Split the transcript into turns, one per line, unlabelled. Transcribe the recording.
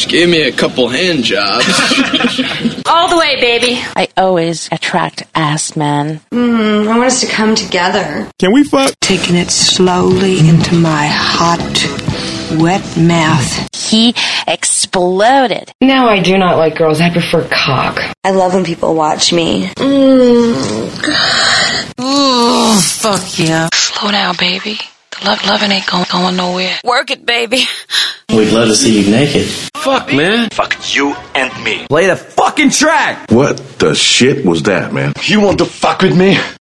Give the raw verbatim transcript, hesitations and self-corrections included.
Give me a couple hand jobs.
All the way, baby.
I always attract ass men.
Mm, I want us to come together.
Can we fuck?
Taking it slowly into my hot, wet mouth.
He exploded.
No, I do not like girls. I prefer cock.
I love when people watch me.
Mm, God.
Oh, fuck yeah.
Slow down, baby. The love loving ain't going, going nowhere.
Work it, baby.
We'd love to see you naked.
Fuck, man.
Fuck you and me.
Play the fucking track!
What the shit was that, man?
You want to fuck with me?